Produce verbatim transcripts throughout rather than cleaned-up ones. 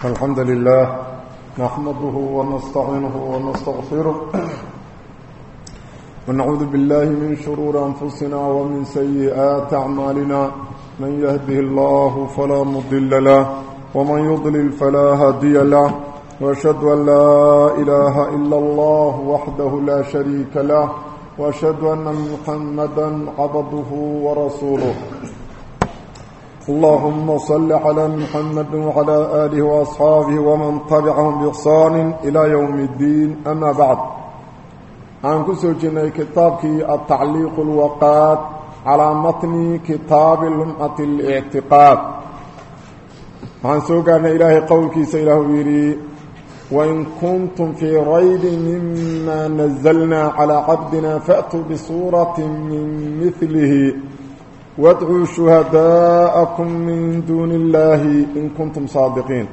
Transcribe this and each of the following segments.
الحمد لله نحمده ونستعينه ونستغفره ونعوذ بالله من شرور أنفسنا ومن سيئات أعمالنا من يهده الله فلا مضل له ومن يضلل فلا هادي له وأشهد أن لا إله إلا الله وحده لا شريك له وأشهد أن محمدا عبده ورسوله اللهم صل على محمد وعلى آله وأصحابه ومن تبعهم بإحسان إلى يوم الدين أما بعد عن كسوجنا كتابك التعليق الوقات على متن كتاب لمعة الاعتقاد عن سوقنا إلهي قولك سيله بيري وإن كنتم في ريب مما نزلنا على عبدنا فأتوا بصورة من مثله وادعوا شهداءكم من دون الله إن كنتم صادقين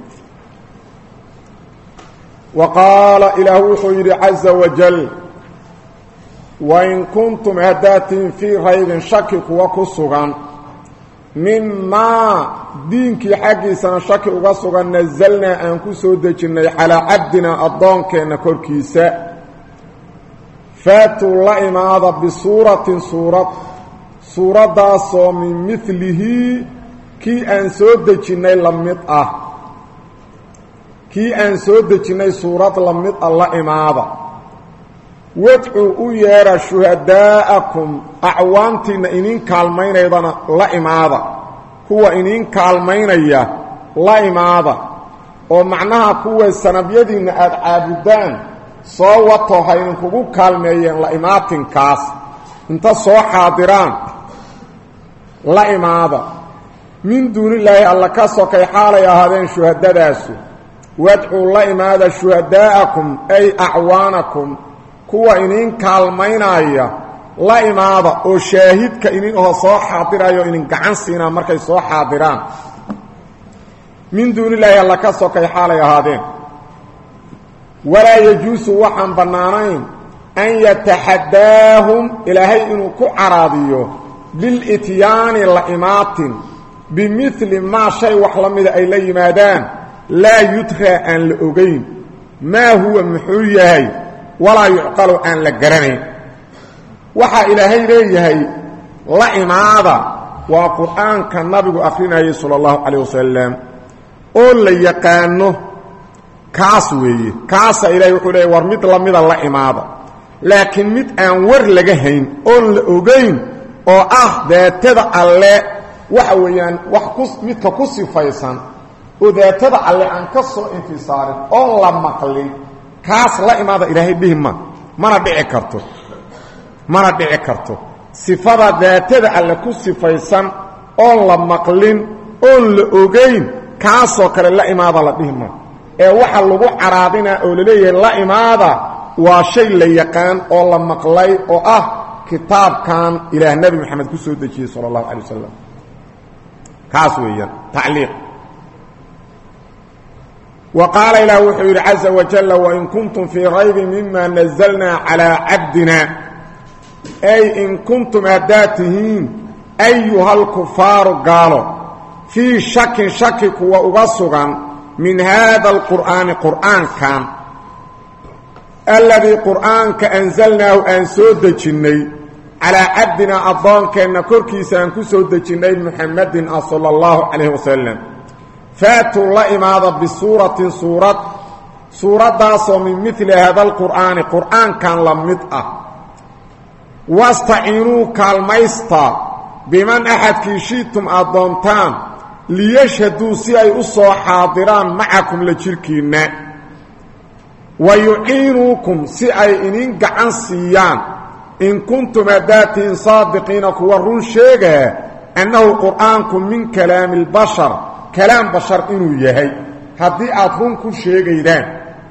وقال إله خير عز وجل وإن كنتم هدات في غير شكك وكسغا مما دينك حقيسا شك وكسغا نزلنا أنكسو دجنا على عبدنا الضانك نكركيسا فاتوا الله إماذا بصورة صورة suuradaasoo min milihi kii aan soo dejinnay la mid ah kii aan soo dejinnay suurad la mid ah la imaada wadcuu u yeedha shuhadaa'akum acwaantiinna iniin kaalmaynaydana la imaada kuwa iniin kaalmaynaya la imaada oo macnaha kuwa sanabyadiinna aada caabudaan soo wato ha idinkugu kaalmeeyeen la imaatinkaas inta soo xaadiraan la imaada min duunillaahi alla ka sokay xaalay ahaadeen shuhadadaasu wadcuu la imaada shuhadaa'akum ay acwaanakum kuwa iniin kaalmaynaya la imaada oo shaahidka inin oo soo xaadirayo inin gacan siinaa markay soo xaadiraan min duunillaahi alla ka sokay xaalay ahaadeen walaa yajuusu waxaan bannaanayn an yataxadaahum ilaahay inuu ku caraadiyo bilityaani la imaatin bimili maa shay wax la mida ay la yimaadaan laa yudraa aan la ogayn maa huwa muxuu yahay walaa yucqalu aan la garanayn waxaa ilaahay leeyahay la imaada waa qur-aanka nabigu akrinayay sala allahu calayh wasalam oo la yaqaano kaas weeye kaasa ilahay wuxuu leeyahy war mid la mida la imaada laakiin mid aan war laga hayn oon la ogayn oo ah daatada alle waxa weeyaan wax ku midka ku sifaysan oo daatada alle aan ka soo infisaarin oon la maqlin kaas la imaada ilaahay dhihma mana dhici karto mana dhici karto sifada daatada alle ku sifaysan oon la maqlin oon la ogayn kaasoo kale la imaada la dhihma ee waxa lagu caraadinaa oo la leeyahay la imaada waa shay la yaqaan oo la maqlay oo ah kitaabkan ilaah nabi maxamed ku soo dejiyey sala allahu calay wasalam kaas weeyaan tacliiq wa qaala ilaah wuxuu yidhi caza wajalla wain kuntum fii raybin mima nazalnaa calaa cabdina ay in kuntum haddaad tihiin ayuha alkufaaru gaalo fii shakin shaki kuwa uga sugan min haada alqur'aani qur'aankan alladii qur'aanka anzalnaahu aan soo dejinnay calaa cabdinaa addoonkeenna korkiisa aan ku soo dejinnay muxammadin ah sala allahu calayhi wasalam faatuu la imaada bisuuratin suurad suuraddaasoo min midli haada alqur'aani qur'aankan la mid ah wastaciinuu kaalmaysta biman axadkii shi'tum aad doontaan liyashhaduu si ay u soo xaadiraan macakum la jirhkiinna wayuciinuukum si ay inin gacan siiyaan in kuntum hadaatiin saadiqiina kuwa run sheegaa annahu qur'aanku min kalaami اlbashar kalaam bashar inuu yahay haddii aad run ku sheegaydaan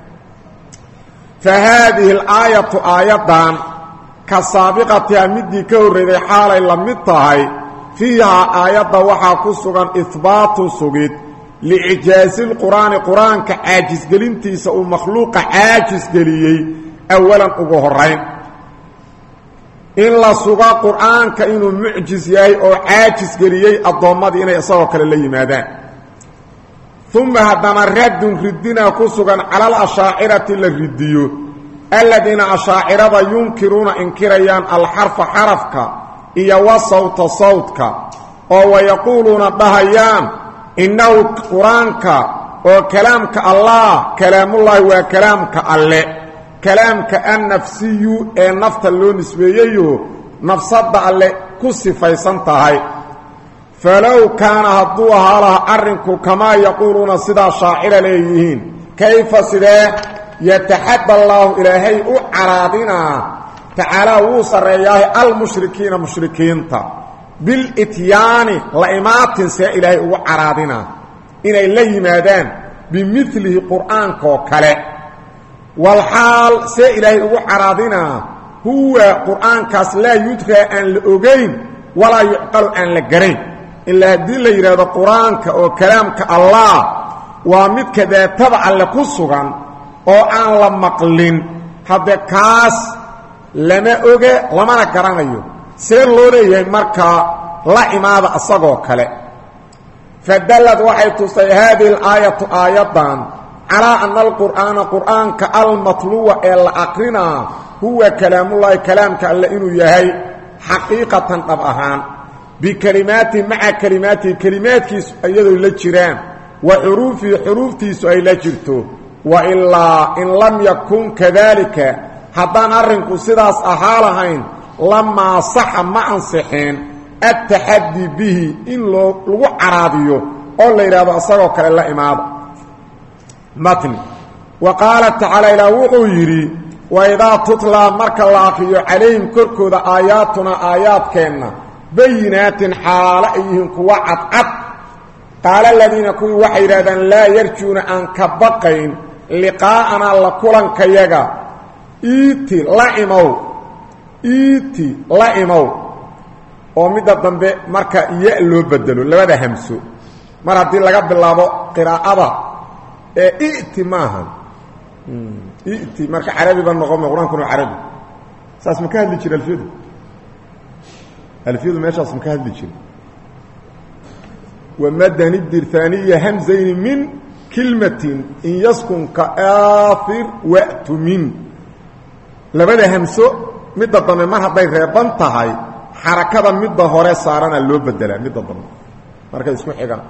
fa haadihi alaayatu aayaddan ka saabiqatiha midii ka horreyday xaalay la mid tahay fiihaa aayadda waxaa ku sugan ihbaatu sugid licijaazi lqur'aani qur-aanka caajisgelintiisa uu makhluuqa caajisgeliyey awalan ugu horayn in la suga qur'aanka inuu mucjis yahay oo caajisgeliyey addoommadii inay isagoo kale la yimaadaan ثم هدنا رد ردنا كسغا على الأشاعرة الرديو الذين أشاعرة ينكرون إنكريان الحرف حرفك إيا وصوت صوتك ويقولون بهيان إنه قرآنك وكلامك الله كلام الله وكلامك الله كلامك النفسي النفط اللون نسبيه نفسد الله كسفي سنتهي فلو كان هدوها لها أرنك كما يقولون صدا شاعر ليهين كيف صدا يتحدى الله إلهي أعراضنا تعالى وصر إياه المشركين مشركين بالإتيان لإمات سيء إلهي أعراضنا إن إليه مادان بمثله قرآن كوكالي والحال سيء إلهي أعراضنا هو قرآن كاس لا يدخل أن لأغين ولا يعقل أن لقرين إلا هدي اللي يراد قرآنك أو كلامك الله ومدك ذا تبع لكسوغا أو أن لمقلين هذا كاس لما أغي لما نكرانيو سير لوريه مركا لا إمادة أصغو كالي فدلت وحي تصي هذه الآية آيضا على أن القرآن قرآن كالمطلوة الأقرنا هو كلام الله كلامك ألا إنه يهي حقيقة طبعا بكلمات مع كلمات كلمات كيس أيضا لجران وحروف حروف تيس أي لجرته وإلا إن لم يكن كذلك حتى نرنك سداس أحالهين لما صح مع صحين التحدي به إن لو عرابيه أولا إلا بأصرك لله إماده متن وقال تعالى إلى وغيري وإذا تطلع مرك الله عليهم كركود آياتنا آيات كينا بينات حالئهم كوعد عد قال الذين كوي وحيرادا لا يرجون أن كبقين لقاءنا لكلا كيغا إيتي لائمو إيتي لائمو ومدى الضنبي مركا يألو بدلو لماذا همسو مرة دي لغا بالله قراءة إيتي ماها إيتي مركا عربي بالنغم القرآن كنو عربي ساس مكاهد لي جير الفيدو الفيدو ماشي أصلا مكاهد لي جير ومدى ندر ثانية همزين من كلمة إن يسكن كآثر وقت من لماذا همسو مدى الضمي مرها باي غيبان تهي حركة مدى هوري سارنا اللو بدلا مدى الضمي مركا اسمه حقا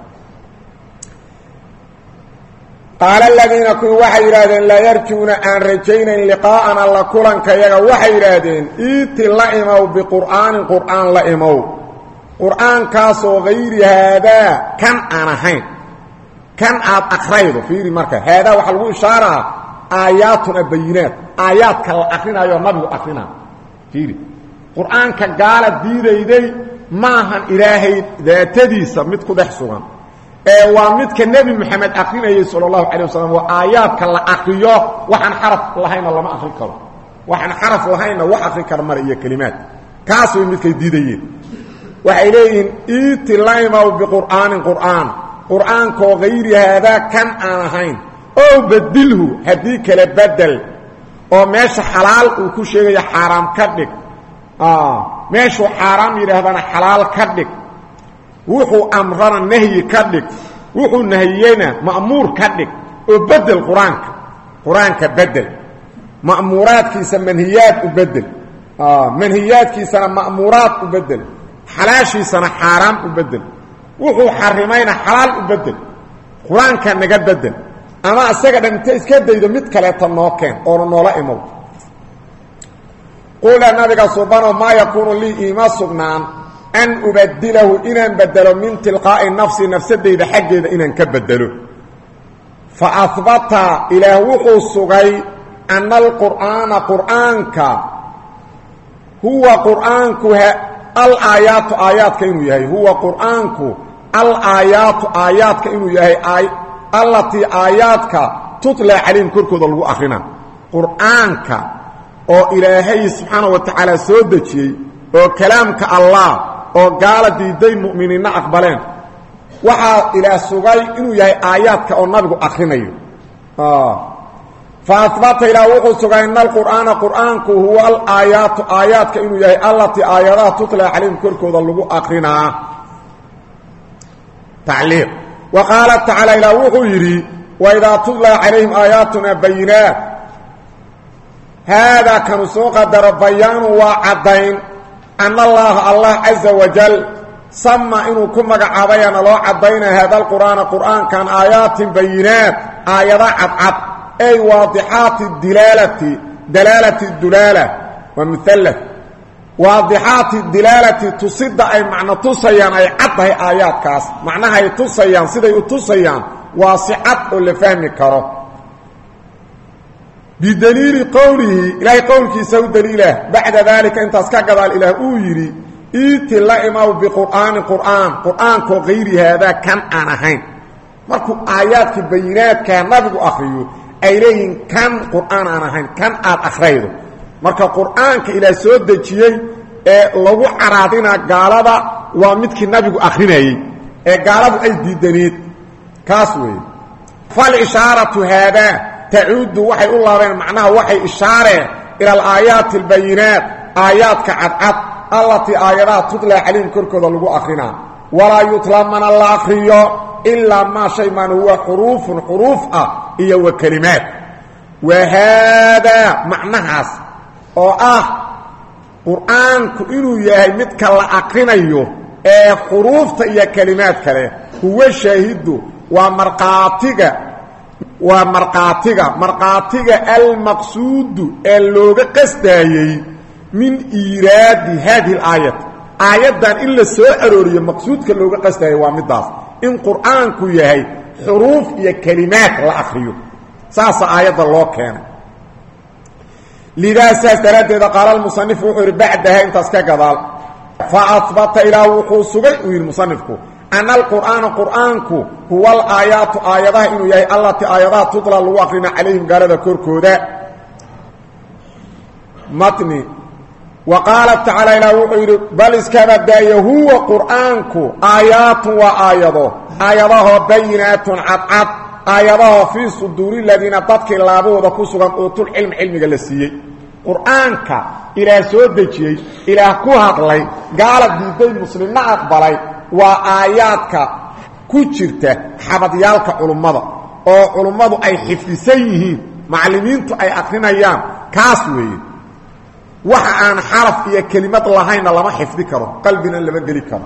قال الذين كنوا وحيرادين لا يرجون أن رجينا لقاءنا لكلا كيغا وحيرادين إيتي لائموا بقرآن قرآن لائموا قرآن كاسو غير هذا كان أنهين كان أخريض في مركة هذا وحلو إشارة آياتنا بينات آيات كالأخرين أيها النبي أخرين فيري قرآن كقالت دي دي دي ماهن إلهي ذاتدي سمتكو دحسوان ومدك النبي محمد أخرين صلى الله عليه وسلم وآيات كالأخرية وحن حرف لهين الله ما أخرين كرو وحن حرف لهين وحفرين كرمارية كلمات كاسو مدك دي دي وحيلين إيتي لايمو بقرآن قرآن قرآن كو غير هذا كان آنهين أو بدله هديك لبدل أو ماشي حلال وكو شيء حرام كدك آه ماشي حرام يرهبنا حلال كدك وحو أمرنا نهي كدك وحو نهينا مأمور كدك وبدل قرآنك قرآنك بدل مأمورات كيسا منهيات وبدل آه منهيات كيسا مأمورات وبدل حلاشي سنة حرام وبدل وحو حرمين حلال وبدل قرآن كان نقد بدل أما أساقد أن تسكد إذا متكلت النوكين أو النولاء موت قول النبي سبحانه ما يكون لي إيمان سبنان أن أبدله إن بدله من تلقاء النفس نفسه إذا حق إذا إن كبدله فأثبت إلى وحو السغي أن القرآن قرآنك هو قرآنك الآيات آيات كإنه يهي هو قرآنك الآيات آيات كإنه يهي آي التي آياتك تطلع عليهم كركض الله أخرنا قرآنك أو إلهي سبحانه وتعالى سودتي أو كلامك الله أو قال دي دي مؤمنين أقبلين وحا إلى سوغاي إنه يهي آياتك أو نبغو أخرنا آه فأثبت إلى وقل سوغاي إن القرآن قرآنك هو الآيات آياتك إنه يهي التي آياتها تطلع عليهم كركض الله أخرنا تعليق وقال تعالى إلى وحيري وإذا تطلع عليهم آياتنا بينات هذا كان سوق در بيان وعدين أن الله الله عز وجل سمى إنه كما عبينا الله عدين هذا القرآن القرآن كان آيات بينات آيات عد أي واضحات الدلالة دلالة الدلالة ومثلث واضحات الدلالة تصد أي معنى تصيان أي عطها آيات كاس معناها يتصيان سيدة تصيان واسعات اللي فهم كره بدليل قوله إلهي قولك يسوي دليله بعد ذلك انت اسكاقض الإله أويري إيتي اللائمة بقرآن القرآن قرآن كغير هذا كان آنهين مركو آيات بينات كان نبي أخريه أيلين كان قرآن آنهين كان آد أخريه marka quraanka ila soo dajiyay ee lagu caraadina gaalada waa midkii nabigu akhrinayay ee gaaladu ay diidaneed kaas weey fal isharatu hada ta'ud waxay u laabeen macnaha waxay ishaareen ila al-ayat al-bayinat ayatka adad allati ayadaha tudla alayhim korkooda lagu akhrina wala yutlamana al-akhriyo illa ma shay man huwa hurufun huruf ah iyo wa kalimat wa hada macnahaas oo ah quraanku inuu yahay mid kala aqrinayo ee xuruufta iyo kalimaad kale huwa shaahidu wa marqaatiga wa marqaatiga marqaatiga al maqsuud ee looga qasdayay min iraadi hadhihi al-ayat ayadan illa soo arooriyo maqsuudka looga qasdayay waa midaas in quraanku yahay xuruuf iyo kalimaad la akhriyo saasa ayada loo keenay لذا سأسترد قال المصنف وحر بعدها انت اسكاقضال فأثبت إلى وقوع سبيل المصنف أن القرآن قرآنك هو الآيات آياتها إنه يهي التي آياتها تطلع الواقرين عليهم قال ذا كركودا متني وقال تعالى إلى وحر بل اسكابت دايه هو قرآنك آيات وآياته آياته بينات عطعط آياتها في صدور الذين تدك اللابو وذكوسوا أوتوا العلم علمك لسيي قرآنك إلى سودجي إلى كوهد لي قالت ديدي المسلمين أقبلي وآياتك كتشرته حبضيالك علماء أو علماء أي حفظيهم معلمين أي أقرين أيام كاسوي وحان حرف إيا كلمات اللهين لما حفظكره قلبنا اللي بقلكره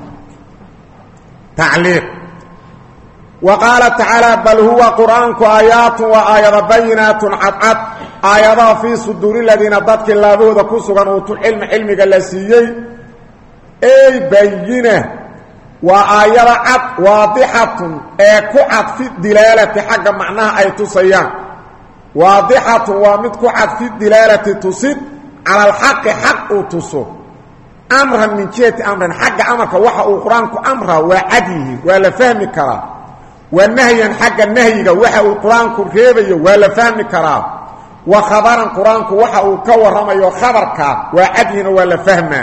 تعليق وقال تعالى بل هو قرآنك آيات وآيات بينات عطعط آيات في صدور الذين ضدك الله بوضا كسوغا وطول علم علمك اللسيي أي بينة وآيات عط واضحة أي كعط في الدلالة حق معناها أي تصيان واضحة ومد كعط في الدلالة تصد على الحق حق تصد أمرا من جهة أمرا حق أمرك وحا قرآنك أمرا وعديه ولا فهمك والنهي حق النهي وحا القرآن كريبي ولا فهم كرا وخبرا القرآن وحا كورمي وخبرك وعدين ولا فهما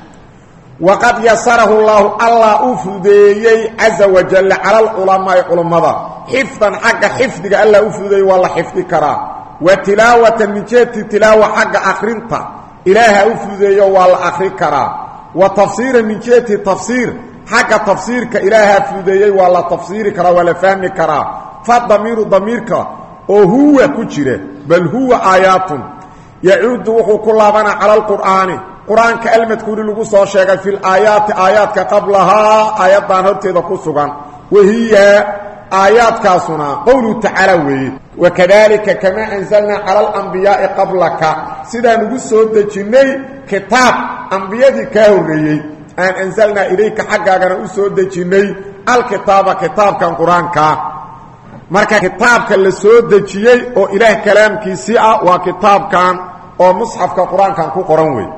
وقد يسره الله الله أفدي عز وجل على العلماء علماء حفظا حق حفظك الله أفدي والله حفظ كرا وتلاوة من جهة تلاوة حق أخرنتا إله أفدي والله أخر كرا وتفسير من جهة تفسير حق تفسيرك إلها فديي ولا تفسيرك ولا فهمك فالضمير ضميرك وهو كجره بل هو آيات يعود وحو كلابنا على القرآن قرآن كلمة كوري لغو سو شيغا في الآيات آيات قبلها آيات دان هرتيدا كسوغان وهي آيات كاسنا قوله تعالى وكذلك كما أنزلنا على الأنبياء قبلك سيدا نغو سو دجيني كتاب أنبياء كهوريي أن أنزلنا إليك حقا أسود دجيني الكتاب كتاب كان قرآن كا مركا كتاب كان لسود دجيني أو إله كلام كيسيئة وكتاب كان أو مصحف كقرآن كان كو قرآنوي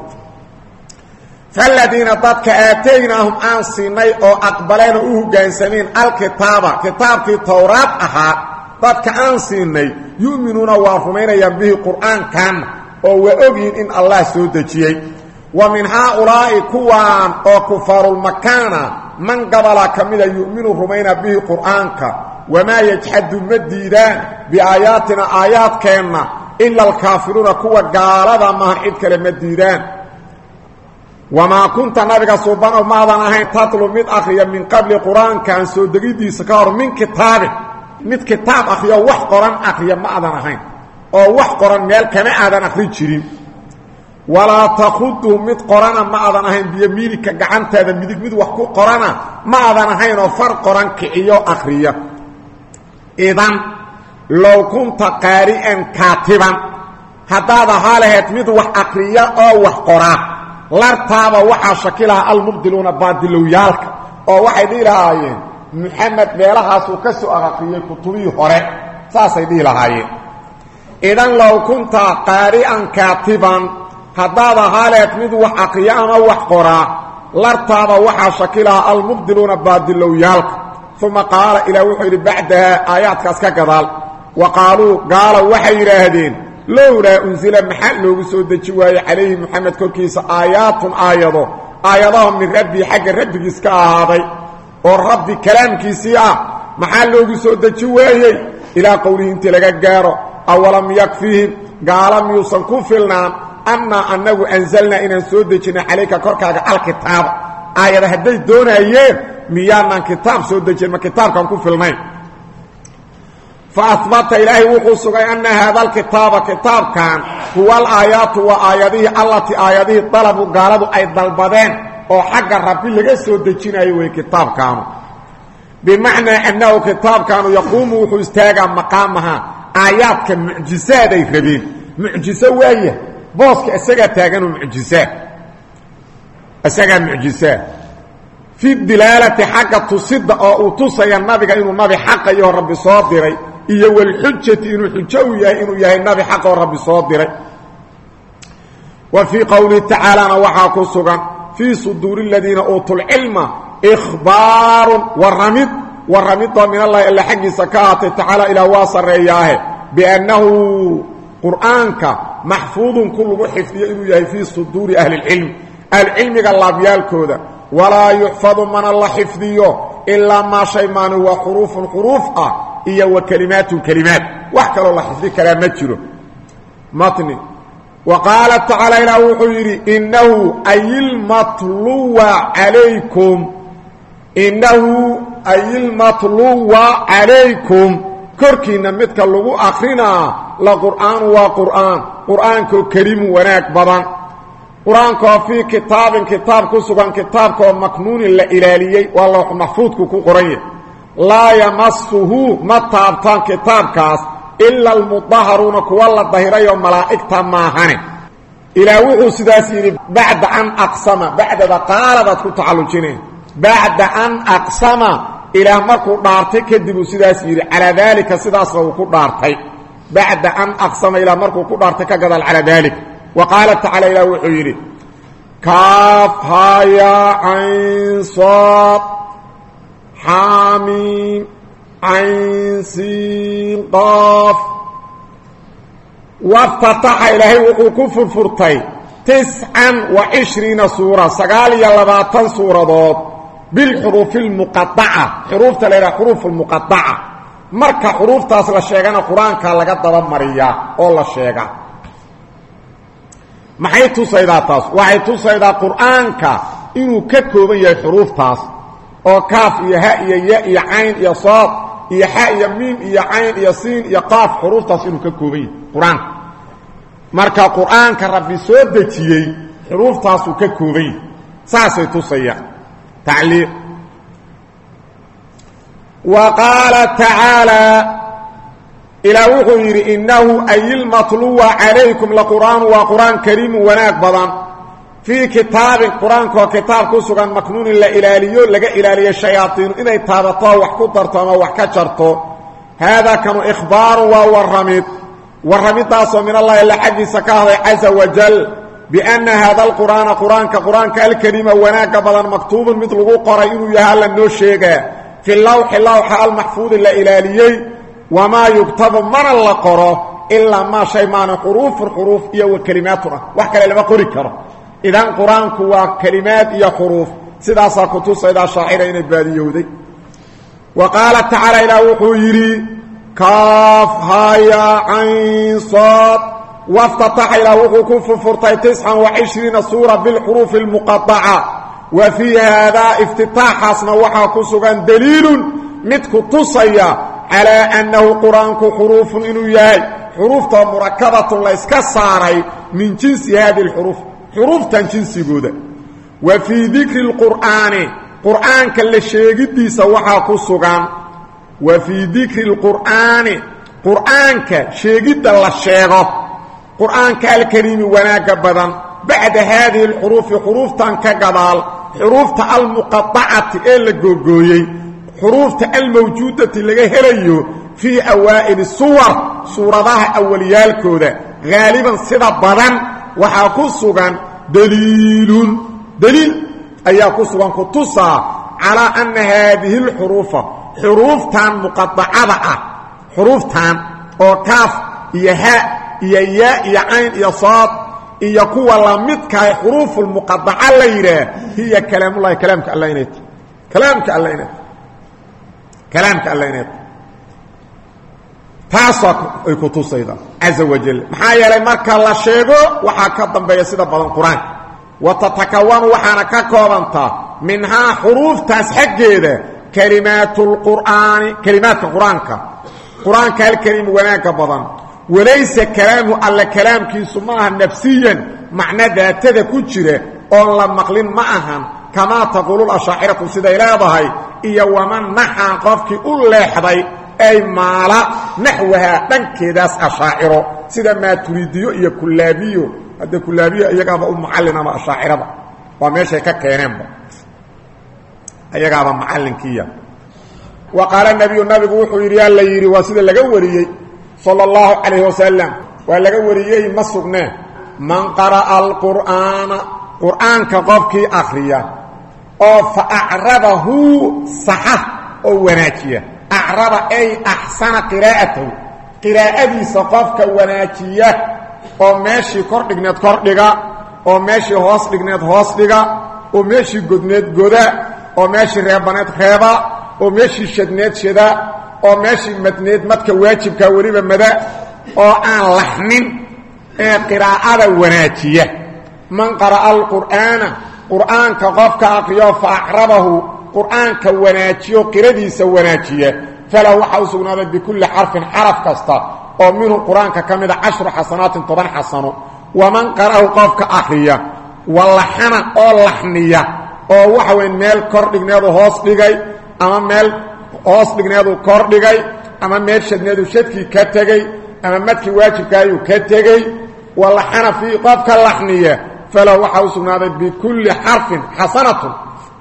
فالذين ضدك آتيناهم آنسيني أو أقبلين أوه جانسانين الكتاب كتاب كي توراة أها ضدك آنسيني يؤمنون وارفمين ينبيه قرآن كان أو وأبين إن الله سود دجيني ومن هؤلاء كوان أو كفار المكان من قبل كمل يؤمن رمينا به قرآنك وما يجحد المديدان بآياتنا آيات كينا إلا الكافرون كوا قالوا ما حد كلمة ديدان wamaa kunta nabiga suubanow maadan ahayn tatlu mid akhriya min qabli qur-aankaan soo degidiisa ka hor min kitaabin mid kitaab akhriyo wax qoran akhriya ma aadan ahayn oo wax qoran meel kama aadan akhri jirin walaa takhudu mid qorana ma aadan ahayn biyamiinika gacantaada midig mid wax ku qorana ma aadan ahayn oo far qoran kiciyo akhriya idan low kunta qaari'an kaatiban haddaad ahaa lahayd mid wax akhriya oo wax qoraa lartaaba waxaa shakilaha almubdiluuna baadilowyaalka oo waxay dhihi lahaayeen muxamed meelahaasuu ka soo akhriyey kutubihii hore saasay dhihi lahaayeen idan low kunta qaari'an kaatiban haddaad ahaa lahayd mid wax akhriya ama wax qoraa lartaaba waxaa shakilaha almubdiluuna baadilowyaalka uma qaala ilaah wuxuu yidhi bacdaha aayaadkaas ka gadaal wa qaaluu gaala waxay yidhaahdeen lowlaa unsila maxaa loogu soo deji waaye calayhi moxamed korkiisa aayaatun aayado aayadaho min rabbii xagga rabbigiis ka ahaaday oo rabbi kalaamkiisii ah maxaa loogu soo deji waayey ilaa qowlihi intii laga gaaro awalam yakfihim gaala miyuusan ku filnaan annaa annagu anzalnaa inaan soo dejinay calayka korkaaga alkitaaba aayada hadday doonaayeen miyaanaan kitaab soo dejin ma kitaabkaan ku filnayn faahbata ilaahay wuxuu sugay anna haada alkitaaba kitaabkan huwa alaayaatu waa aayadihii allatii aayadihii dalabu gaaladu ay dalbadeen oo xagga rabbi laga soo dejinayo wey kitaabkaanu bimacnaa annahu kitaabkaanu yaquumu wuxuu istaagaa maqaamaha aayaadka mucjisaaday rabeen mucjiso waaya booska isagaa taaganoo mucjisaad isagaa mucjisaad fi dilaalati xagga tusida oo uu tusaya nabiga inuu nabi xaqa iyo rabbi soo diray iyo walxujati inuu xujo u yahay inuu yahay nabi xaq oo rabbi soo diray wa fii qowlihi tacaalana waxaa ku sugan fii suduuri aladiina uutuu lcilma ikhbaarun waramid waramidoo min allahi alla xaggiisa ka ahaatay tacaala ilaah waa sarreeyaahe biannahu qur'aanka maxfuudun ku lagu xifdiyo inuu yahay fii suduuri ahli lcilmi ahlicilmiga laabyaalkooda walaa yuxfadu mana la xifdiyo ilaa maa shay maani waa xuruufun xuruuf ah iyo wa kelimaatun kelimaat wax kaloo la xifdi karaa ma jiro matni wa qaala tacaala ilaah wuxuu yidhi innahu ayilmatluwa calaykum innahu ayilmatluwa calaykum korkiinna midka lagu akrinaa la qur'aanu waa qur'aan qur'aankoo karimu wanaag badan qur-aankaoo fii kitaabin kitaab ku sugan kitaabkaoo maknuunin la ilaaliyey waa loox maxfuudku ku qoran yahay laa yamasuhu ma taabtaan kitaabkaas ila almudaharuuna kuwa la dahirayoo malaa'igta maahane ilaah wuxuu sidaas yidhi bacda an aqsama bacdada qaaladaad ku tacallujineen bacda an aqsama ilaah markuu dhaartay kadib uu sidaas yidhi calaa daalika sidaasna uu ku dhaartay bacda an aqsama ilaah markuu ku dhaartay ka gadaal calaa daalik wa qaala tacaala ilaah wuxuu yidhi kaaf haayaa cayn sood xaamiim cayn siin qaaf waftataxa ilaahay wuxuu ku furfurtay tiscan wa cishriina suura sagaal iyo labaatan suuradood bilxuruufi lmuqadaca xuruufta la yidhaha xuruuf lmuqadaca marka xuruuftaas la sheegana qur-aanka laga dabamariyaa oo la sheegaa maxay tusaydaa taas waxay tusaydaa qur'aanka inuu ka kooban yahay xuruuftaas oo kaaf iyo ha iyo ya iyo cayn iyo sood iyo xa iyo miim iyo cayn iyo siin iyo qaaf xuruuftaas inuu ka kooban yahay qur-aanka marka qur'aanka rabbi soo dejiyey xuruuftaasuu ka kooban yahay saasay tusayaan tacliiq wa qaala tacaalaa ilaah wuxuu yidhi innahu ayilmatluwa calaykum laqur'aanu waa qur'aan kariimu wanaag badan fii kitaabin qur-aankaoo kitaab ku sugan maknuunin la ilaaliyo laga ilaaliyo shayaaiinu inay taabato wax ku darto ama wax ka jarto haadaa kanu ikhbaaru waa warramid warramidaasoo min allahi alla xaggiisa ka ahday caza wajal bianna haada alqur'aana qur-aanka qur-aanka alkariima wanaagga badan maktuubun mid lagu qoray inuu yahay alla noo sheegaa fi lawxi lawxa almaxfuudi la ilaaliyey wamaa yugtabu mana la qoro ilaa maa shay maana xuruufun xuruuf iyo wa kelimaatun ah wax kale lama qori karo idan qur-aanku waa kelimaad iyo xuruuf sidaasaa kutusaydaa shaacira inay baadiyowday wa qaala tacaala ilaah wuxuu yidhi kaaf haya cayn sood وافتتح إلى وقوف فرطي تسعة وعشرين سورة بالحروف المقطعة وفي هذا افتتاح حسن وحا كسغا دليل متك تصيا على أنه قرآنك حروف إنو ياي حروف مركبة الله اسكساري من جنس هذه الحروف حروف تنجنس جودة وفي ذكر القرآن قرآن كل شيء دي سوحا كسغا وفي ذكر القرآن قرآن كشيء الله الشيغ قرآن كالكريم وناك بدن بعد هذه الحروف حروف تنكقضال حروف المقطعة اللي جوجوي حروف الموجودة اللي هليو في أوائل الصور صورتها أوليال كودا غالبا صدا بدن وحاكسوغان دليل دليل أياكسوغان كتصى على أن هذه الحروف حروف تان مقطعة حروف تان أو كاف يهاء يا يا عين يا صاد يكون لمدك حروف المقطعة ليرة هي كلام الله كلامك الله ينت كلامك الله ينت كلامك الله ينت تاسك يكتو سيدا عز وجل محايا لمركا الله شيغو وحا كدنبيا سيدا بدن قرآن وتتكون وحانا ككوبنتا منها حروف تاسحجيده كلمات القرآن كلمات القرآن قرآن الكريم وناك بدن وليس كلامه الا كلام كي سماها نفسيا معنى ذاته كجره او لا مقلين معها كما تقول الاشاعره سيده الهي iyo waman naha qofki u leexday ay maala nahwaha dhankeedas ashaaciro sida ma turiidiyo iyo kullaabiyo hada kullaabiyo iyagaaba u macallina ma ashaacirada waa meesha ka keeneenba iyagaaba macallinkiya wa qala nabiyyu nabigu wuxuu yiri alla yiri waa sida laga wariyay صلى الله عليه وسلم ولغا وريي مسغنا من قرأ القرآن قرآن كقفكي أخريا أو فأعربه صحة أو وناكية أعرب أي أحسن قراءته قراءة سقفك وناكية أو ماشي كردقنات كردقا أو ماشي هوصدقنات هوصدقا أو ماشي قدنات قدا أو ماشي ريبانات خيبا أو ماشي شدنات شدا oo meeshii madneed madka waajibka wariba mada oo aan laxnin ee qiraa'ada wanaajiya man qara'a alqur'aana qur'aanka qofka aqriyo fa aqrabahu qur'aanka wanaajiyo qiradiisa wanaajiya fala waxa usugnaada bi kulli harfin harf kasta oo minhu qur'aanka kamida ashru hasanaatin toban hasano wa man qara'ahu qofka aqriya wallahana oo laxniya oo waxa weyn meel kor dhigneedo hoos dhigay ama meel hoos dhigneedu kor dhigay ama meel shadneedu shadkii ka tagay ama madkii waajibka ayuu ka tagay wala hanafi qofka laxniya fala waxa uu sugnaaday bi kulli harfin hasanatun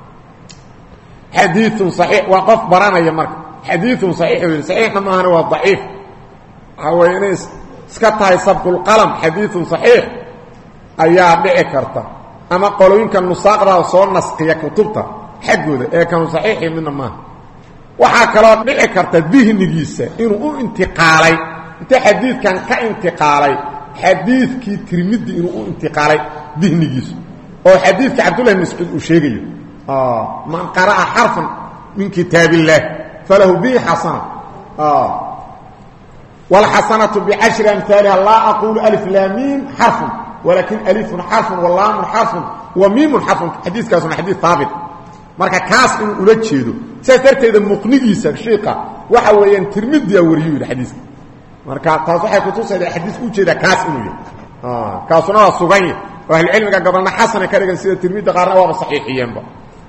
hadith sahih wa qof baranaya marka hadith sahih sahih ma ahna waa dhaif haweenis iska tahay sabqul qalam hadith sahih ayaa dhici karta ama qolooyinka nusaaqda soo nasqiya kutubta xagooda ee kan sahih min ma waxa kala dhici karta dihnigiisa inuu u intiqaalay inta xadiidkan ka intiqaalay xadiidkii tirmidii inuu u intiqaalay dihnigiisa oo xadiidka Abdullah ibn Mas'ud uu sheegayo ah man qara'a harfan min kitaabillah falahu bi hasana ah wal hasanatu bi ashri amsalha la aqulu alif lam mim harfun walakin alif harfun wa lam harfun wa mim harfun xadiidkaas waa xadiid thabit marka kaas in ula jeedo saarteeda muqnigiisa sheekha waxa weeyaan tirmidii wariyo xadiiska marka taas waxay ku tusaysaa xadiis u jeeda kaas inuu yahay ah kaasuna waa sugan yahay ahli cilmiga gabalna xasan ka dhigan sida tirmidii qaarna waa saxiixiyeenba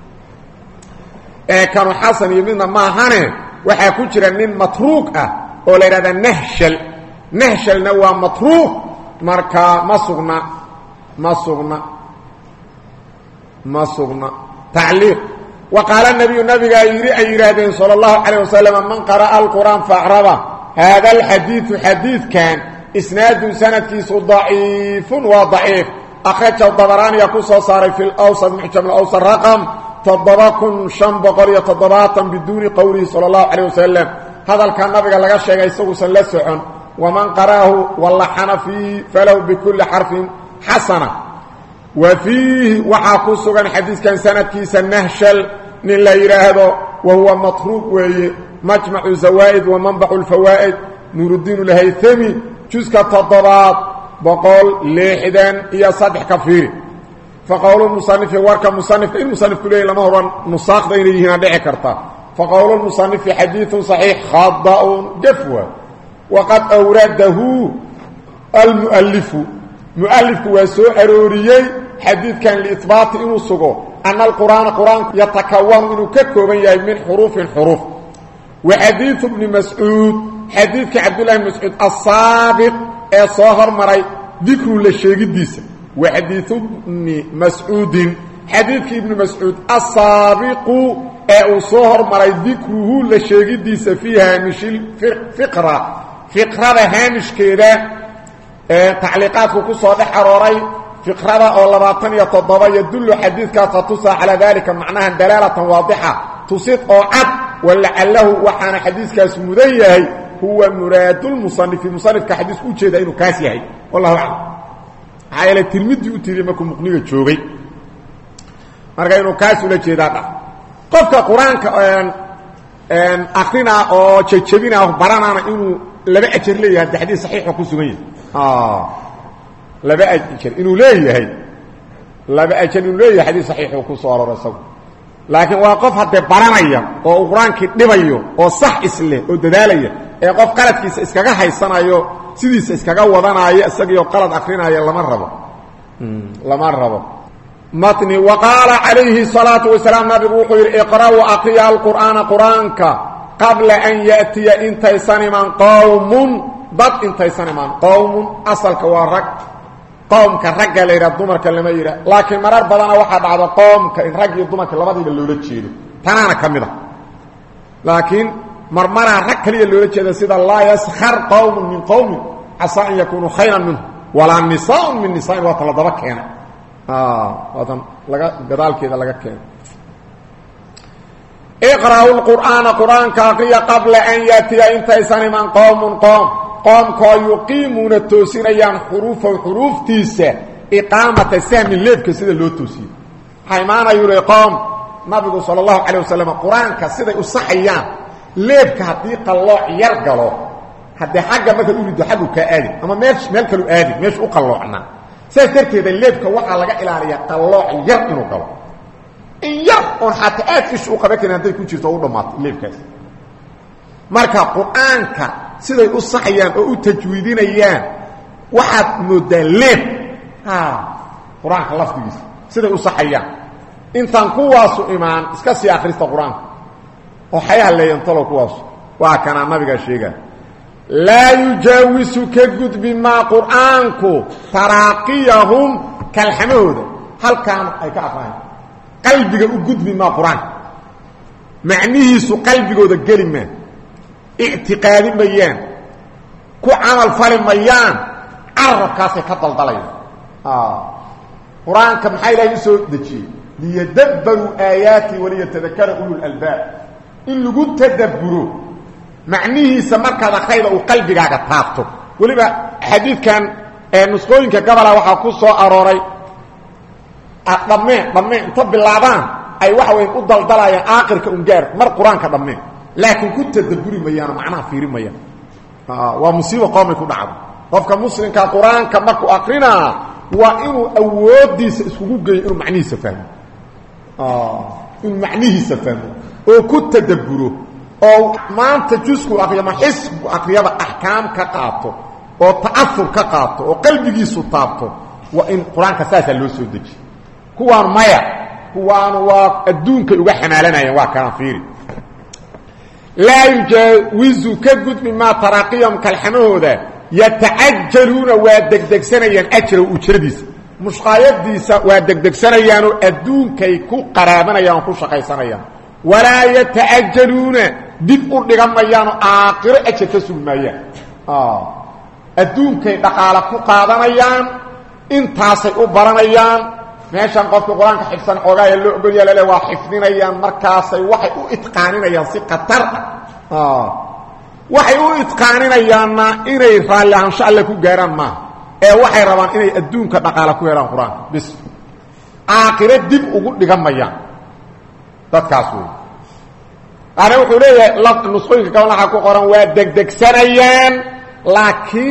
ee kanu xasan yimina ma ahane waxa ku jira nin matruuk ah oo la yiraahdo nahshal nahshalna waa matruuk marka ma sugna ma sugna ma sugna تعليق وقال النبي النبي يري أيرادين صلى الله عليه وسلم من قرأ القرآن فأعربه هذا الحديث حديث كان إسناد سندكيس ضعيف وضعيف أخرج الضبراني يقص صار في الأوسط محجم الأوسط رقم تضبكن شنبقر يتضباطا بدون قوله صلى الله عليه وسلم هذا كان نبي قال لك الشيء يسوس لسعن ومن قرأه واللحن فيه فلو بكل حرف حسنة وفيه وحاكسوغان حديث كان سنة كيسا نهشل نلا يراهدو وهو مطروق وهي مجمع الزوائد ومنبع الفوائد نور الدين الهيثمي جزء التضباط boqol lixdan iyo saddex ka fiiri faqowlu lmusanifi warka musanifka in musanifku leeyahy lama horan nusaaqda inay yihiin aan dhici karta faqowlu lmusanifi xadiidun saxiix khada-un jafwa waqad awradahu almualifu mualifku waa soo arooriyey xadiidkan liihbaati inuu sugo ana alqur'aana qur-aanku yatakawanu inuu ka kooban yahay min xuruufin xuruuf wa xadiidu bni mascuud xadiidka cabdullahi bn mascuud asaabiq ee soo hormaray dikru la sheegidiisa wa xadiidu bni mascuudin xadiidkii ibni mascuud asaabiqu ee uu soo hormaray dikruhu la sheegidiisa fii haamishil fiqra fiqrada haamishkeeda ee tacliiqaadku ku soo dhex arooray fiqrada oo labaatan iyo toddoba yadullu xadiidkaasa tusaa calaa daalika macnaha dalaalatan waadixa tusid oo cad walacalahu waxaana xadiiskaas mudan yahay huwa muraadulmusanifi musanifka xadiisku ujeeda inuu kaas yahay wallahu aclam maxaa yeele tirmidii u tiriye markuu muqniga joogay marka inuu kaas ula jeedaa dha qofka qur-aanka akrina oo jejebina baranaana inuu laba ajar leeyahay haddi xadiis saxiixa ku sugan yahay laba ajar inuu leeyahay laba ajar inuu leeyahay xadiis saxiixuu ku soo aroora isagu laakiin waa qof haddee baranaya oo qur-aankii dhibayo oo sax isleh oo dadaalaya ee qof qaladkiisa iskaga haysanayo sidiisa iskaga wadanaayo isagiioo qalad akrinaya lama rabo lama rabo matni wa qaala calayhi salaatu wasalaam nabigu wuxuu yidhi iqra'u aqriya alqur'aana qur-aanka qabla an ya'tiya intaysan iman qowmun dad intaysan iman qowmun asalka waa rag qowmka ragga la yidhaha dumarka lama yidhah laakiin marar badana waxaa dhacda qoomka in rag iyo dumarka labadiiba loola jeedo tanaana ka mid a laakiin marmaraa rag kaliya loola jeeda sida laa yaskar qowmun min qowmin casaa an yakunuu khayran minhu walaa nisaaun min nisaain waatan la daba keena waatan laga gadaalkeeda laga keena iqra'u lqur'aana qur-aanka aqriya qabla an yaatiya intaysan iman qowmun qoom qoomkoo yuqiimuuna toosinayaan xuruufahu xuruuftiisa iqaamata sahmin leebka sida loo toosiyo waxaa imaanayu hi qoom nabigu sala allahu calayh wasalam qur-aanka siday u saxayaan leebka haddii qallooc yar galo haddee xagga markaad u riddo xaggu kaa aadi ama meel meel kalu aadi meesha u qalloocnaa saas darteeda leebka waxaa laga ilaaliyaa qallooc yar inuu galo in yar oon xataa aad ish u qaban karin hadday ku jirto oo u dhammaato leebkaas marka qur-aanka siday u saxayaan oo u tajwiidinayaan waxaad moodaa leeb qur-aanka lafdigiisa siday u saxayaan intaan kuwaasu imaan iska sii akhrista qur-aanka oo xayaha leeyan talo kuwaasu waa kanaa nabigaa sheegaa laa yujaawisu ka gudbi maa qur'aanku taraaqiyahum kalxamahooda halkaan ay ka aqrahayn qalbiga u gudbi maa qur-aanka macnihiisu qalbigooda geli maa ictiqaadi mayaan ku camal fali mayaan carabkaasay ka daldalayaan qur-aanka maxaa ilaahay u soo dejiyey liyadabbaruu aayaati waliyatadakara ululalbaab in lagu tadabburo macnihiisa markaad akrayda uu qalbigaaga taabto weliba xadiidkan nusqooyinka gabola waxaa ku soo arooray dhammeen dhammeen inta bilaabaan ay waxa weya u daldalayaan aakhirka ungaar mar qur-aanka dhammeen laakiin ku tadabburi mayaano macnaha fiiri mayaan waa musiibo qoomay ku dhacdo qofka muslimka qur-aanka markuu akrinaa waa inuu awooddiisa iskugu geeyo inuu macnihiisa fahmo inuu macnihiisa fahmo oo ku tadabburo oo maanta jusku akriyo ma xisbu akriyaba axkaam ka qaato oo ta'afur ka qaato oo qalbigiisu taabto waa in qur-aanka saasaa loo soo dejiye kuwaan maya kuwaan waa adduunkay uga xamaalanayaan waa kana fiiri laa yujaawizu ka gudbi maa taraaqiyahum kalxamahooda yatacajaluuna waa degdegsanayaan ajra ujradiisa mushqaayadiisa waa degdegsanayaanoo adduunkay ku qaraabanayaan oo ku shaqaysanayaan walaa yata'ajaluuna dib u dhigan mayaanoo aakhiro ajar ka sugi maayaan adduunkay dhaqaale ku qaadanayaan intaasay u baranayaan meeshan qofka qur-aanka xifsan xoogaaya loo ogolya lale waa xifdinayaan markaasay waxay u itqaaninayaan si khatar ah waxay u itqaaninayaanna inay raalli ahaansho alle ku gaaraan maaha ee waxay rabaan inay adduunka dhaqaale ku helaan qur-aanka bis aakhiro dib ugu dhigan mayaan dadkaas wey ana wuxuu leeyahay nusqooyinka gaban waxaa ku qoran waa degdegsanayaan laakiin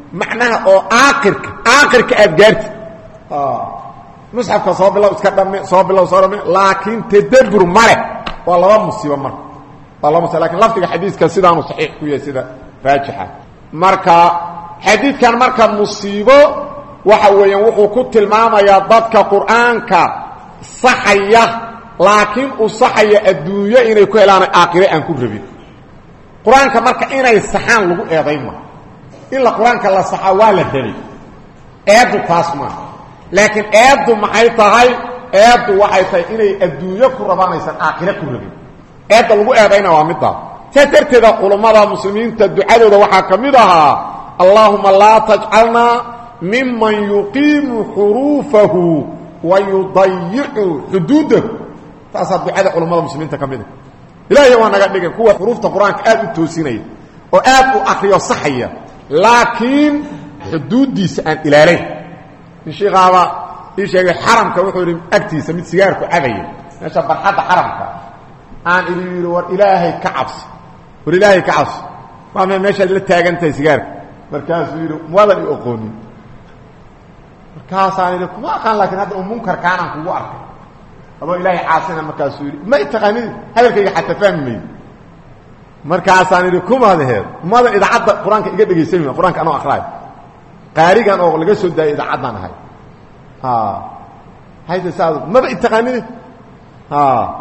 macnaha oo aakhirka aakhirka aad gaartid ah musxafka soo bilow iska dhamme soo bilow soo dhamme laakiin tadabbur male waa laba musiibo marka waa laba musiibo laakiin lafdiga xadiiska sidaanu saxiix ku yahay sida raajixa marka xadiidkan marka musiibo waxa weeyaan wuxuu ku tilmaamayaa dadka quraanka saxaya laakiin u saxaya adduunyo inay ku helaan aakhire aan ku rabin quraanka marka inay saxaan lagu eedayma in la quraanka la saxa waa la rabay eedu taasma laakiin eedu maxay tahay eedu waxay tahay inay adduunyo ku rabanaysan aakhire ku rabin eedu lagu eedayna waa midda sadarteeda culimada muslimiinta ducadooda waxa kamid ahaa allahumma la taj'alna mimman yuqimu hurufahu wa yudayyi'u hududahu taasa ducada culimada muslimiinta kamid ah ilaahay waa naga dhigay kuwa xurufta quraanka aad u toosinay oo aad u akhriyo saxiya laakiin xuduudiisa aan ilaalay sheekhaaba ii sheegay xaramka wuxuu yiri agtiisa mid sigaarku cabay meesha barxada xaramka aan iliiro war ilaahay ka cabsi war ilaahay ka cabsi waa meesha la taagantay sigaarka markaas uu yiri muwadan iyo aqooni markaas aan iliiro kuma aqaan laakiin hadda munkar kaanaan kugu arkay aba ilaahay caasina markaas uu yiri ma taqaanid hadalkayga xataa fahmay markaas aan iliiro kuma hadeed muwadan idaacada quraanka iga dhageysanay quraanka anoo aqraay qaarigan oo laga soo daayay idaacaddan ahay ha hayda saado ma ba taqaanid ha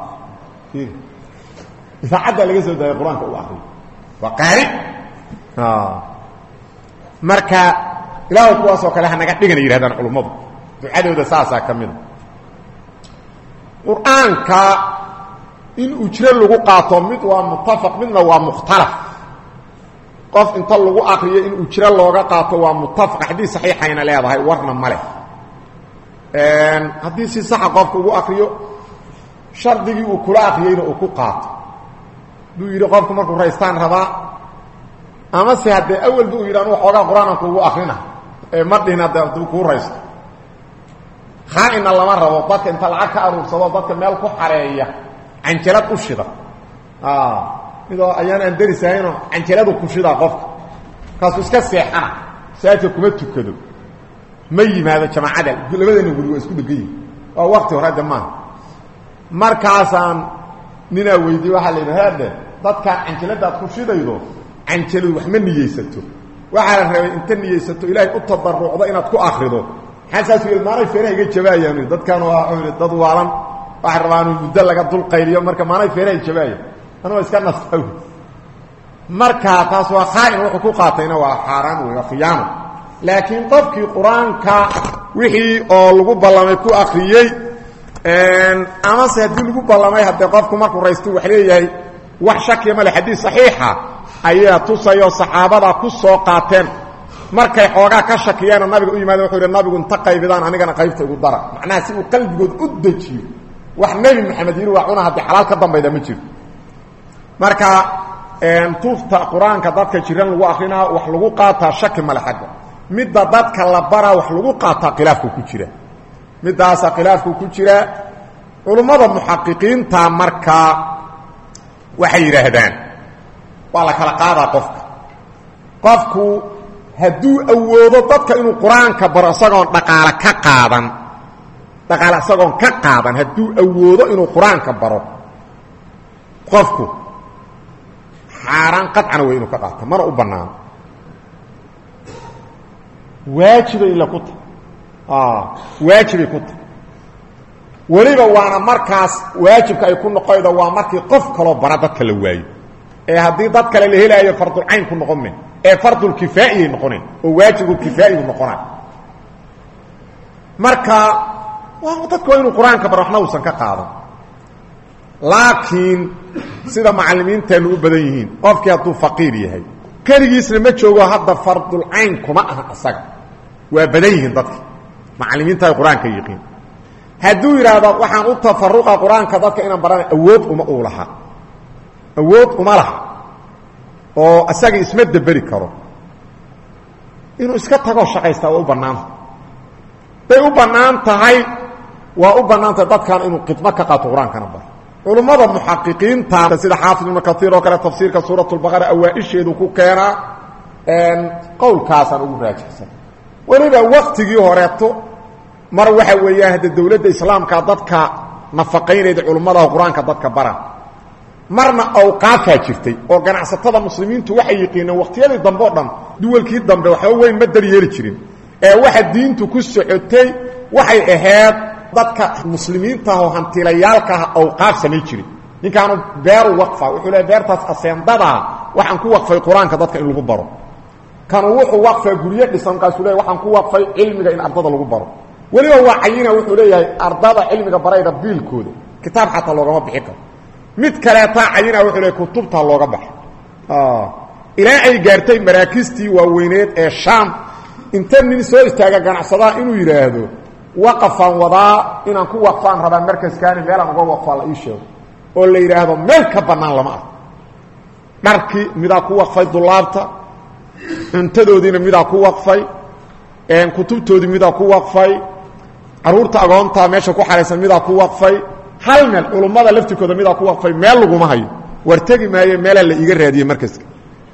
idaacadda laga soo daayay quraanka uu aqri waa qaari ha marka ilaahu kuwaas oo kale hanaga dhigan yiraahdaan culimadu ducadooda saasa kamid quraanka in ujra lagu qaato mid waa muttafaq midna waa mukhtalaf qof inta lagu aqriyo in ujra looga qaato waa muttafaq hadii saxiixayna leedahay warna male een hadii si sax qofku ugu aqriyo shardigii uu kula aqriyayna uu ku qaato duu yiri qofku markuu raystaan rabaa ama si hadee awal duu yiraan wax oga quraanka ugu aqrina ee madina dad ku raysto khaa'ina lama rabo dadka inta lacag ka aruursado dadka meel ku xareeya anjalad u shida ah midoo ayaan aan darisayno anjaladu ku shida qofka kaas iska seexana saacada kuma tukado ma yimaado jamaacada labadana guriga isku dhigay oo waqti hore dhamaan markaasaan nina weydii waxa la yiraahdaa dadka anjalada ku shidaydo anjaladu wax ma niyeysato waxa la rabay inta niyeysato ilaahay u tabarrucdo inaad ku akhrido xasaas wiil maaray feerayga jabaayaan dadkan waa xubin dad waalan wax rabaan muddo laga dul qayliyo marka maaray feeray jabaayaan anoo iska nastaw marka taas waa khaa'in wuxuu ku qaatayna waa xaraan iyo khiyaano laakiin qofkii quraanka wixii oo lagu ballamay ku akhriyay een ama se hadii lagu ballamay hadda qofku markuu raysto wax leeyahay wax shaki ma leh xadiis saxiixa ayaa tusayo saxaabada ku soo qaateen markay xoogaa ka shakiyeen nabiga u yimaado wuxuu yiri nabigu inta qaybidaan anigana qaybta ugu dara macnaha si uu qalbigood u dajiyo wax nabi maxamed yiri waa una hadii xalaal ka dambayda ma jiro marka een tuufta quraanka dadka jiran lagu akhrina wax lagu qaataa shaki ma leh xagga midda dadka la bara wax lagu qaataa khilaafku ku jira midaas khilaafku ku jira culimada muhaqqiqiinta marka waxay yiraahdaan wala kala qaada qofka qofku haduu awoodo dadka inuu quraanka baro asagoon dhaqaale ka qaadan dhaqaale asagoon ka qaadan haduu awoodo inuu quraanka baro qofku xaraan qadcan way inuu ka qaato mar u banaan waajibay la ku ah waajibay ku waliba waana markaas waajibka ay ku noqoydo waa markii qof kale bara dadka la waayo ee hadii dad kale la helayo fardul ayn ku noqon ee fardul kifaa'i noqonay oo waajibul kifaa'i noqonay marka waa dadku inuu quraanka baraxna uusan ka qaadan laakiin sida macallimiinta u badan yihiin qofkii hadduu faqiir yahay kaligiisna ma joogo hadda fardul ayn kuma aha asaga waa badan yihiin dadka macallimiinta quraanka yiqiin hadduu yiraahdo waxaan u tafarruqa quraanka dadka inaan barana awood uma u laha awood uma laha oo asaga isma dabari karo inuu iska tago shaqaysta oo u banaan bay u banaan tahay waa u banaan tahay dadkan inuu qidma ka qaato quraankana bar culimada muhaqqiqiinta sida xaafid ibn kathir oo kale tafsiirka suuratul baqara awaaisheedu ku keena qowlkaasaan ugu raajixsan weliba waqtigii horeeto mar waxa weeyaan hadda dawladda islaamka dadka nafaqaynayda culimmada quraanka dadka bara marna awqaafaa jirtay oo ganacsatada muslimiintu waxay yiqiineen waqtiyadii dambe oo dhan duwalkii dambe waxa weyn ma daryeeli jirin ee waxa diintu ku socotay waxay ahayd dadka muslimiinta oo hantilayaalka awqaaf samay jiray ninkaanu beer waqfa wuxuu leeyahay beertaas aseendada waxaan ku waqfay quraanka dadka in lagu baro kan wuxuu waqfay guriye dhisan kaas leeyahay waxaan ku waqfay cilmiga in ardada lagu baro waliba waa cayina wuxuu leeyahay ardada cilmiga barayda biilkooda kitaab xataa loogama bixi karo mid kale taa cayina wuxuu leeyahay kutubta looga baxo ah ilaa ay gaartay maraakiistii waaweyneed ee Shaam inta nin soo istaaga ganacsada inuu yiraahdo waqafan wadaa inaan ku waqfaan rabaa markaskaani meel aan uga waqfaa la ii sheego oo la yiraahdo meel ka banaan lama ah markii midaa ku waqfay dulaabta intadoodina midaa ku waqfay een kutubtoodii midaa ku waqfay caruurta agoonta meesha ku xareysan midaa ku waqfay hal meel culimada laftikooda midaa ku waqfay meel lagu ma hayo wartagi maayo meel la iga raadiyay markaska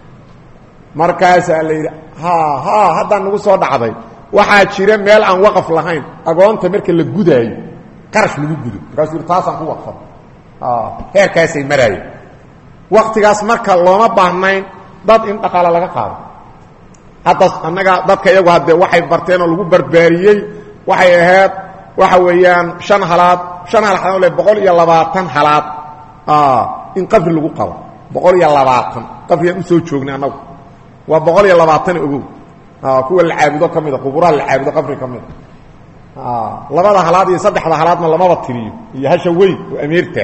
markaas la yiraahdo ha ha hadda nagu soo dhacday waxaa jira meel aan waqaf lahayn agoonta marka la gudaayo qarash lagu gudo markaas taasaan ku waqfay ah heerkaasay maray waqtigaas marka looma baahnayn dad in dhaqaale laga qaado hadda annaga dadka iyagu hadda waxay barteen oo lagu barbaariyay waxay ahayd waxa weeyaan shan halaad shan halaad oo boqol iyo labaatan halaad ah in qabri lagu qabo boqol iyo labaatan qabri u soo joognay annagu waa boqol iyo labaatan ugu ah kuwa la caabudo kamida qubuuraha la caabudo qabri kamida ah labada halaad iyo saddexda halaadna lamaba tiriyo iyo hasha weyn oo amiirta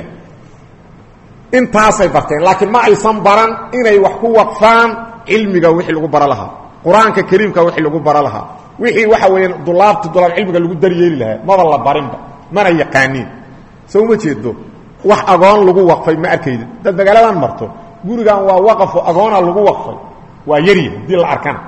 intaasay barteen laakiin ma aysan baran inay wax ku waqfaan cilmiga wixii lagu bara lahaa quraanka kariimka wixii lagu bara lahaa wixii waxa weeyaan dulaabta dulaab cilmiga lagu daryeeli lahaa ma la barinba mana yaqaaniin soo ma jeedo wax agoon lagu waqfay ma arkaydo dad magaaladan marto gurigan waa waqafo agoona lagu waqfay waa yari dil arkan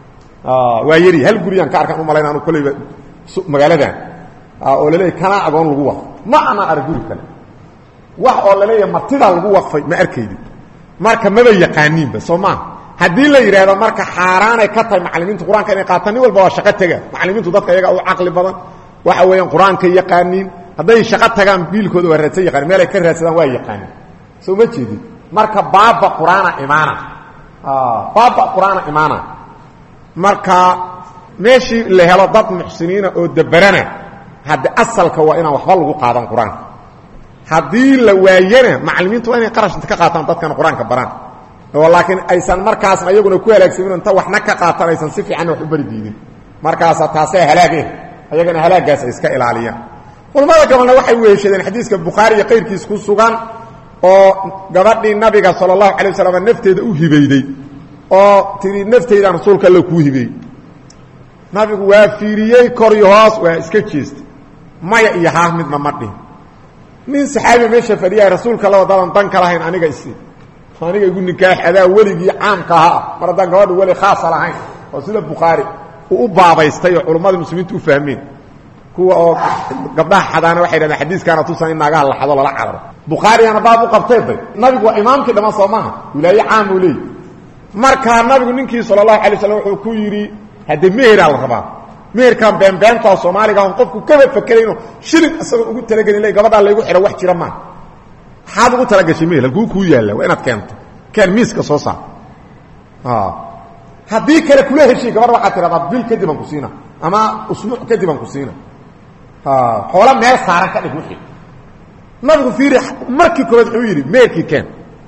ah waa yari hal gurigan ka arkan u maleyn aanu kulay magaaladan ah oo leeyahay kana agoon lagu waqfay ma ana arguri kale wax oo la leeyahay martida lagu waqfay ma arkaydo marka ma yaqaaniinba Soomaa hadii la yiraahdo marka xaraan ay ka tahay macallimiinta quraanka inay qaataan walba waa shaqo taga macallimiintu dadka iyaga u aqli badan waxa weeyaan quraanka yaqaaniin haday shaqo tagaan biilkooda waa raadsan yaqaan meel ay ka raadsadaan waa yaqaaniin soo ma jeedin marka baaba quraana imaana ah baaba quraana imaana marka meeshii la helo dad muxsiniina oo dabarana hada asalka waa inaan waxba lagu qaadan quraanka hadii la waayana macallimiintu waa inay qarash ka qaataan dadkan quraanka baraan walaakin aysan markaas ayaguna ku halaagsamin inta waxna ka qaatanaysan si fiican wax u bari diidin markaas taasay halaageen ayagana halaagaas iska ilaaliyaan culimada gabalna waxay weeshadeen xadiiska Bukhari iyo qeyrkiis ku sugan oo gabadhii nabiga sallallahu alayhi wasallam nafteeda u hibayday oo tiri nafteeda rasuulka la ku hibay nabigu waa fiiriyay kor iyo hoos waa iska jeestay maya iyo haamid ma madhin min saxaabi meesha fadhiya rasuulka la wadadan dan kala hayn aniga isii aniga igu nikaax adaa weligii caamka ah maradan gabadhu wali khaas lahayn oo sida Bukhari uu u baabaystay oo culimada muslimiintu u fahmeen kuwa oo gabdhaha xadaana waxay yiraahdeen xadiiskana tusan in naagaha la xado la cararo Bukhari ana baab u qabtay nabigu waa imaamkii dhama Soomaha wilaaya caam u leey marka nabigu ninkii sallallahu alayhi wasallam wuxuu ku yiri hada meera la rabaa meerkan been beenta Soomaaliga oo qofku ka fakarayno shilin asagoo ugu talagalin ilaa gabadha la igu xiro wax jira ma حاد قلت لك شيء ميل الكوكو يالا وين كانت كان ميسك صوصا اه هذيك كلها شيء كبر وقت ربا بيل كدي بان كسينا اما اسبوع كدي بان كسينا اه خولا ميل صار كدي وخي ما بغو فيري markii koobaad wuxuu yiri meelkii keen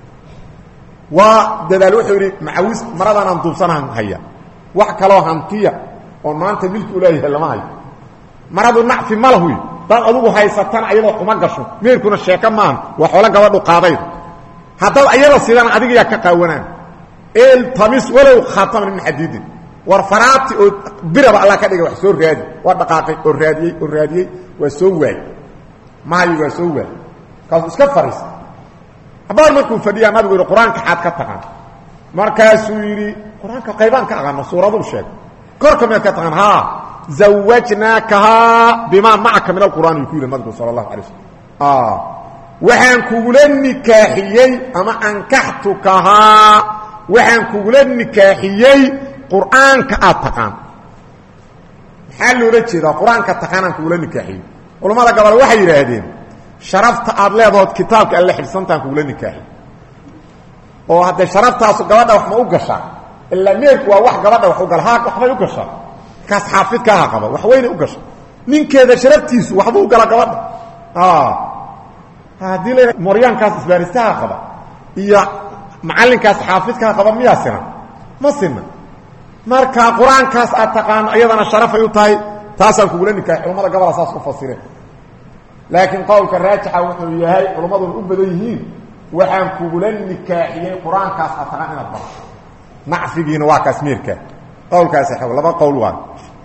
waa dadaal wuxuu yiri macawis maradan aan duubsanaan haya wax kale hantiya oo maanta milki u leeyahay lama hayo maradu nacfi malhu dad adugu haysatan ayadoo kuma gasho meerkuna sheeka maan wax wala gabadhu qaaday hadal ayada sidaan adiga ka qaawanaan el tamis walaw khatam min hadid war faraati oo biraba alla ka dhigay wax soo raadi waa dhaqaaqay oo raadiyay oo raadiyay waa soo waay maayo waa soo waay kaas iska faris abaar markuu fadhiya nabigu quraanka xad ka taqaan markaasuu yiri quraanka qaybaan ka aqaan suuradu sheeg korka ma ka taqaan ha زوجناكها بما معك من القرآن يقول النبي صلى الله عليه وسلم آه وحن كغلن نكاحيي اما انكحتكها وحن كغلن نكاحيي quraanka aad taqaan hal loo jeedaa quraanka taqaan kuula nikaaxiyo culimada gabadha waxay yiraahdeen sharafta aad leedahay kitaabka alla xibsantaan kuula nikaaxiyo oo hadda sharaftaas gabadha wax ma u gashaa illa meelku waa wax gabadha wax u gal haa wax ma u gashaa kaas xaafidka ha qaba wax weyn u gashaa ninkeeda sharaftiisu waxba u gala gabadha ah hadii la maryaankaas isbaaristaha qaba iyo macallinkaas xaafidka qaba miyaasina ma sinna marka quraankaas aad taqaan ayadana sharaf ay u tahay taasaan kuula nikaax culimada gabadha saas u fasireen laakiin qowlka raajixa wuxuu yahay culimadu u badan yihiin waxaan kuula nikaaxiyay quraankaas aad taqaan inaad barato nacfigiina waa kasmiirka qowlkaas xaq laba qowl waa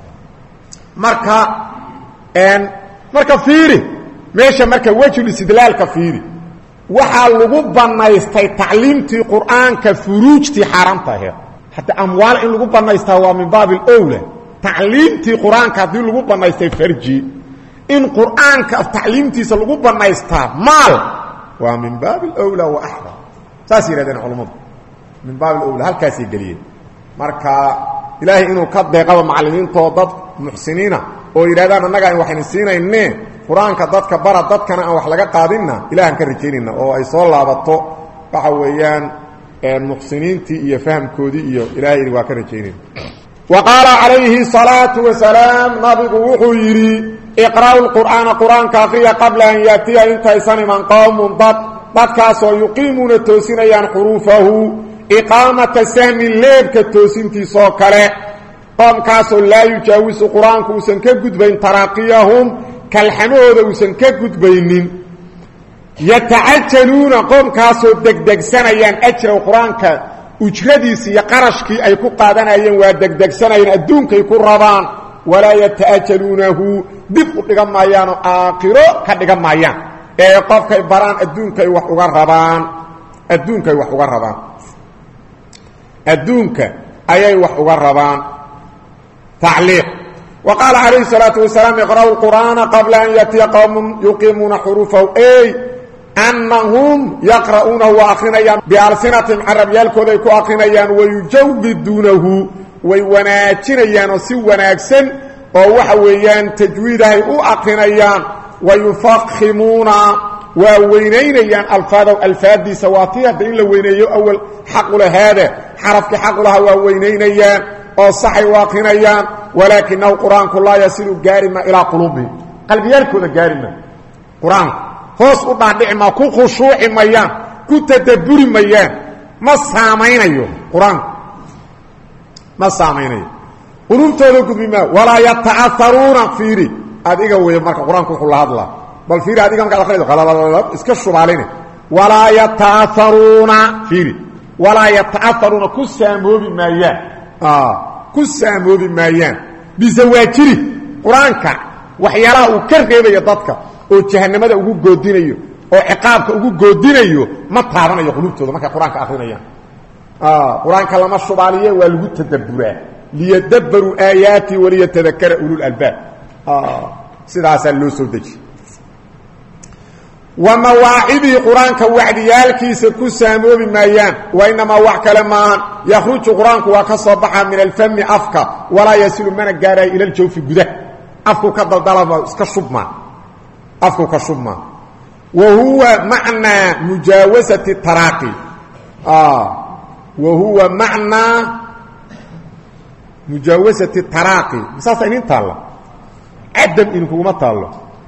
marka een marka fiiri meesha marka wajhu istidlaalka fiiri waxa lagu banaystay tacliimtii quraanka furuujti xaraamta ah hatta amwaal in lagu banaystaa waa min baab al-awla tacliimtii quraanka hadii lagu banaystay farji in quraanka tacliimtiisa lagu banaystaa maal waa min baab al-awla wa ahra taasiradan culimadu min baab al-awla halkaasi galiyay marka ilaahi inuu ka deeqaba macallimiinto dad muxsiniina oo yiraahdaan annaga waxaan siinaynaa quraanka dadka bara dadkana aan wax laga qaadina ilaahan ka rajeynina oo ay soo laabato waxa weeyaan ee muxsiniinti iyo fahamkoodi iyo ilaahay waa ka rajeynina وقال عليه الصلاة والسلام نبي وحو يري اقرأوا القرآن قرآن كافية قبل أن يأتي انت إسان من قوم ضد ضدكاسو يقيمون التوسين حروفه إقامة سهم الليل كالتوسين تيسو كالي قوم كاسو لا يجاوز قرآن كوسن كقد بين تراقيهم كالحمود وسن كقد بينين يتعجلون قوم كاسو دك دك سنيان أجر قرآن كالتوسين ujradiisi iyo qarashkii ay ku qaadanayeen waa degdegsanayeen adduunka ay ku rabaan wala yataajalunahu dib u dhiga maayaan aakhiro ka dhiga maayaan ee qofka ay baraan adduunka ay wax uga rabaan adduunka ay wax uga rabaan adduunka ayay wax uga rabaan ta'liq وقال عليه الصلاه والسلام اقرأوا القرآن قبل ان ياتي قوم يقيمون حروفه اي أنهم يقرؤونه وأخرينيان بألسنة عرب يالكوذي كو أخرينيان ويجودونه ويوناتينيان وسيوناكسن ووحويان تجويده أخرينيان ويفخمون ووينينيان الفاظ الفاظ سواتيه بإن لوينيو أول حق لهذا حرفك حق لها ووينينيان وصحي واخرينيان ولكنه قرآن كله يصل قارما إلى قلوبهم قلب يالكوذي قارما قرآن hoos u dhaadhici ma ku khushuuci mayaan ku tadabburi mayaan ma saamaynayo quraanka ma saamaynayo qulubtooda gudbima wala yata'atharuna fiiri adiga weey marka quraanku wuxuu la hadlaa bal fiiri adiga marka akhrido qalalala iska shubaalina wala yata'atharuna fiiri wala yata'atharuna ku saamoobi mayaan ah ku saamoobi mayaan bizawaajiri quraanka waxyaalaha uu ka reebayo dadka oo jahannamada ugu goodinayo oo ciqaabka ugu goodinayo ma taabanayo qulubtooda marka quraanka akhrinayaan ah quraanka lama shubaaliye waa lagu tadabburaa liyadabbaru ayati wa liyatadhakkara ulul albab ah sidaas loo soo deji wa mawaa'ibi quraanka wacdiyalkiisa ku saamoobi maayaan wa inma wax kale ma yakhruju quraanku waa ka soo baxa min al-fami afka wala yasilu mana gaaray ila al-jawfi gudah afku ka daldalama iska shubma afku ka shubma wa huwa ma'na mujawazati taraqi ah wa huwa ma'na mujawazati taraqi misasa in taala adam in kuma taalo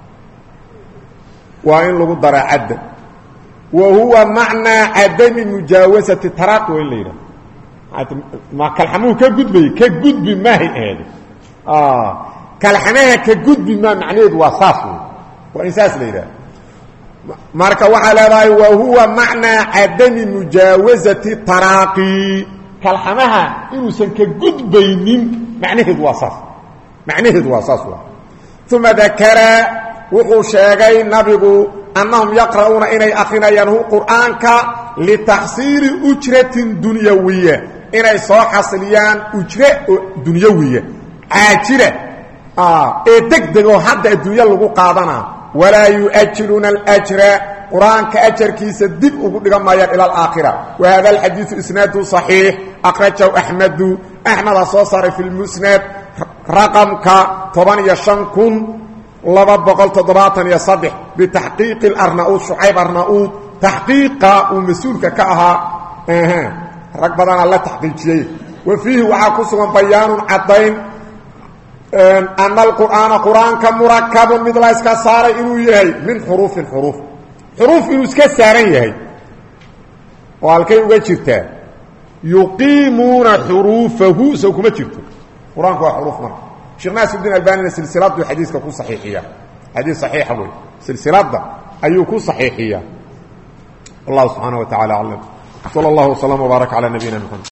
wa in lagu dara adam wa huwa ma'na adam mujawazati taraqi wa ilayra ma kalhamu ka gudbay ka gudbi ma hay ah kalhamaha ka gudbi ma macneedu waa saafu وإنساس ليلة ماركا وحالا وهو معنى عدم مجاوزة التراقي كالحمها إنه سنك قد بينين معنى هذا وصف معنى هذا وصف ثم ذكر وحشاقي نبغو أنهم يقرؤون إني أخينا ينهو قرآنك لتحصيل أجرة دنيوية إني صاح حصليان أجرة دنيوية عاجرة آه إيه دقدقوا حتى الدنيا لغو قادنا ولا يؤجلون الأجر قرآن كأجر كيس الدب وقد ما إلى الآخرة وهذا الحديث إسناده صحيح أخرجه أحمد أحمد الصوصاري في المسند رقم كطبان يشنكن لبا بقل تضباطا يصبح بتحقيق الأرناؤوط شعيب أرناؤوط تحقيق ومسؤولك كأها اها رقبنا الله تحقيق شيء وفيه وعاكسوا بيان عطين أن القرآن قرآن كمركب مثل اسكسار إنو يهي من حروف الحروف حروف إنو اسكسارين يهي وعلكي وجهتا يقيمون حروفه سوكما جرتو قرآن كوا حروف مرة شيخ ناصر الدين الألباني سلسلات دو حديث كو صحيحية حديث صحيح أبوي سلسلات دا أيو كو صحيحية الله سبحانه وتعالى أعلم صلى الله وسلم وبارك على نبينا محمد